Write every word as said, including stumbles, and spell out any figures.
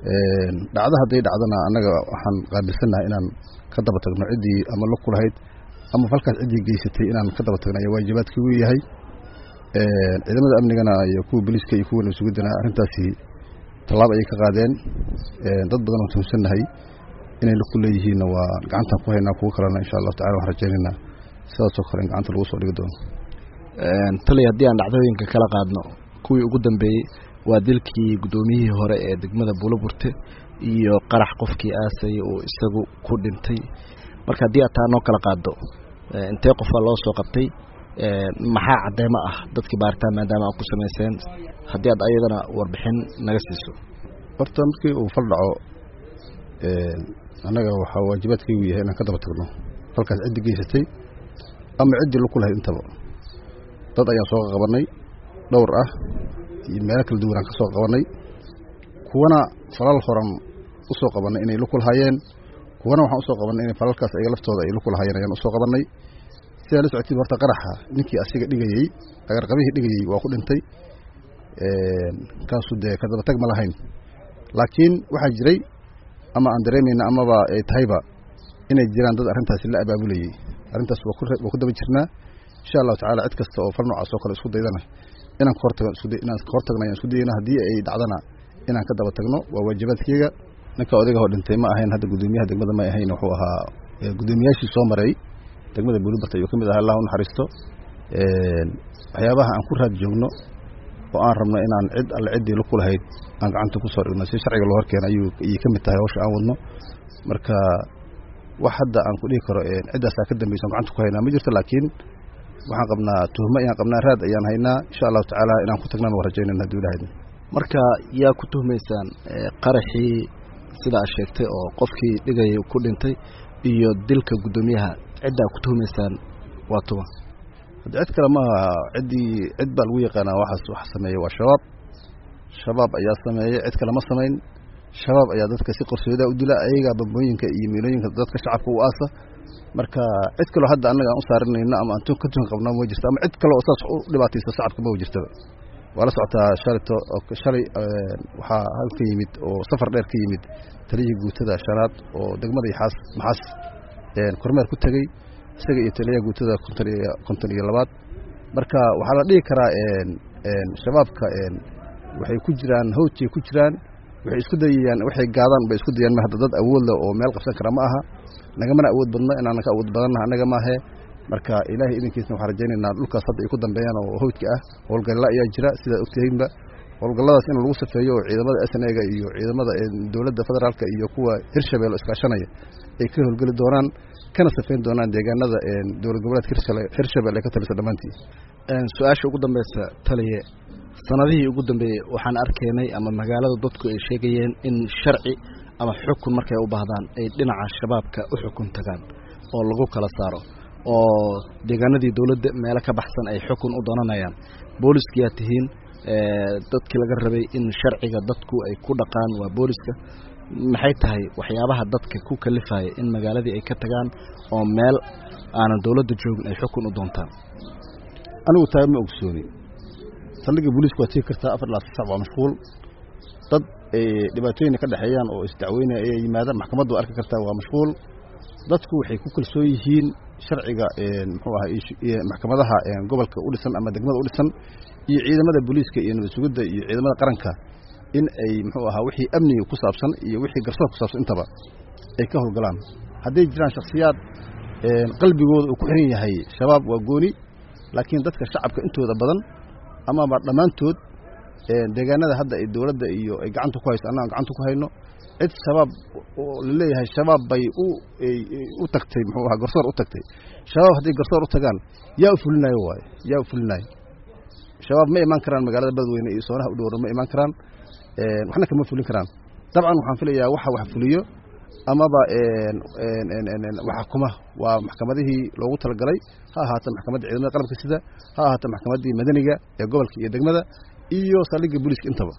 een dhacdo haday dhacdana anaga waxaan qaabilsanahay inaan ka daba tagno cidii ama la kulahayd ama falkaas cidii geysatay inaan ka daba tagno waajibaadkii uu yahay een ciidamada amnigana iyo kuwa booliska iyo kuwa nabadgelyada arrintaasi talaab ay ka qaadeen een dad badan oo tumsanahay inay la kuleeyihiin waa gacanta ku haynaa kuwa kalena insha Allah ta'ala wax rajaynaynaa sidaas oo kale gacanta lagu soo dhigi doono een tali hadii aan dhacdooyinka kala qaadno kuwii ugu dambeeyay waa dilkii gudoomiyihii hore ee degmada Buulaburte iyo qarax qofkii aasay oo isagu ku dhintay marka hadii aad taano kala qaado intee qof loo soo qabtay ee maxaa cadeema ah dadkii baaritaan maadaama ku sameeyeen hadii aad ayadana warbixin naga siiso horta markii uu fal dhaco ee anaga waxa waajibaadkii yahay inaan ka daba tagno falkaas cid geysatay ama cid la kulahay intaba dad ayaa soo qabanay dhowr ah iyo meel kala duwan ka soo qabanay kuwana falal horan u soo qabanay inay la kulahayeen kuwana waxaan u soo qabanay in falalkaas ay laftooda ay la kulahayeen ayaan u soo qabanay sida la socotay horta qaraxa ninkii asiga dhigayay agar qabihii dhigayay waa ku dhintay ee kaasu de ka daba tag ma lahayn laakiin waxa jiray ama aan dareemayna ama ba ay tahayba inay jiraan dad arrintaas la abaabulayay arrintaas waa ku daba jirnaa insha Allah ta'ala cid kasta oo fal noocaas oo kale isku daydana inaan ka hortago isku day inaan ka hortagno ayaan isku dayna hadii ay dhacdana inaan ka daba tagno waa waajibaadkayga ninka odayga oo dhintay ma ahayn hadda gudoomiyaha degmada ma ahayn wuxuu ahaa gudoomiyaashii soo maray degmada Buulaburte iyo kamid ah Allah u naxariisto ee waxyaabaha aan ku raad joogno oo aan rabno inaan cid alla cid la kulahayd aan gacanta ku soo dhigno si sharciga loo horkeenay ayuu kamid tahay hawsha aan wadno marka wax hadda aan ku dhigi karo ee cidaas ka dambaysan gacanta ku haynaa ma jirto laakiin waxaan qabnaa tuhmo ayaan qabnaa raad ayaan haynaa insha Allah ta'ala inaan ku tagnaan warajeynaa hadii ilaahay marka yaa ku tuhmeysaan qaraxii sida aad sheegtay oo qofkii dhigay ku dhintay iyo dilka gudoomiyaha cid aad ku tuhmeysaan waa tuba cid kale ma cidii cid baa lagu yaqaan waxaas wax sameeyay waa shabaab shabaab ayaa sameeyay cid kale ma sameyn shabaab ayaa dadka si qorshooda u dila ayaga babooyinka iyo meelooyinka dadka shacabka u aasa marka cid kale hadda anaga aan u saarinayna ama aan ka tun qabnaa ma jirto ama cid kale oo saas u dhibaataysa shacabka ma jirto wala socotaa sharto oo shalay waxa halka yimid oo safar dheer ka yimid taliye guutada shanaad oo degmada Yaxaas maxas een kormeer ku tagay isaga iyo taliye guutada konton iyo labaad marka waxa la dhigi karaa een een shabaabka een waxay ku jiraan hawtii ku jiraan waxay isku dayayaan waxay gaadaan bay isku dayaan ma hadda dad awood leh oo meel qabsan kara ma aha naga mana awood badna inaan ka awood badanna anaga ma ahe marka ilaahay idinkiisna waxa rajaynaynaa dhulkaas hadda ay ku dambeeyaan oo hawdka ah howlgalla ayaa jira sida ogtaynba howlgalladaas in lagu safeeyo ciidamada S N A ga iyo ciidamada dawladda federaalka iyo kuwa Hirshabelle iska shanaya ay ka howlgali doonaan kana safeyn doonaan deegaanada ee dawlad goboleedka Hirshabelle ka tirsan dhamaantii een su'aasha ugu dambaysa taliye sanadihii ugu dambeeyay waxaan arkaynay ama magaalada dadku ay sheegayeen in sharci ama xukun markay u baahdaan ay dhinaca shabaabka u xukun tagaan oo lagu kala saaro oo deegaanadii dawladda meel ka baxsan ay xukun u doonanayaan booliska yaa tihiin ee dadkii laga rabay in sharciga dadku ay ku dhaqaan waa booliska maxay tahay waxyaabaha dadka ku kalifay in magaaladii ay ka tagaan oo meel aan dawladda joogin ay xukun u doontaan anigu tahay ma ogsooni saldhigga booliska waa tii kartaa afar ilaa saddex waa mashquul dad ee dhibaatooyin ka dhaxeeyaan oo isdacweynaya ay yimaadaan maxkamaddu arki kartaa waa mashquul dadku waxay ku kalsoon yihiin sharciga ee muxuu ahaa maxkamadaha ee gobolka u dhisan ama degmada u dhisan iyo ciidamada booliska iyo nabad sugidda iyo ciidamada qaranka in ay muxuu ahaa wixii amniga ku saabsan iyo wixii garsoor ku saabsan intaba ay ka howlgalaan haday jiraan shakhsiyaad ee qalbigooda uu ku xiran yahay shabaab waa gooni laakiin dadka shacabka intooda badan ama ba dhamaantood ee deegaanada hadda ay dawladda iyo ay gacanta ku hayso annaga gacanta ku hayno cid shabaab oo leeyahay shabaab bay u u tagtay muxuu ahaa garsoor u tagtay shabaab hadii garsoor u tagaan yaa u fulinayo waay yaa u fulinayo shabaab ma iman karaan magaalada Badweyne iyo soonaha u dhow ma iman karaan ee waxna kama fulin karaan dabcan waxaan filayaa waxa wax fuliyo ama ba een een waxa kuma waa maxkamadihii loogu talagalay ha ahaato maxkamadda ciidamada qalabka sida ha ahaato maxkamadii madaniga ee gobolka iyo degmada iyo saldhigga booliska intaba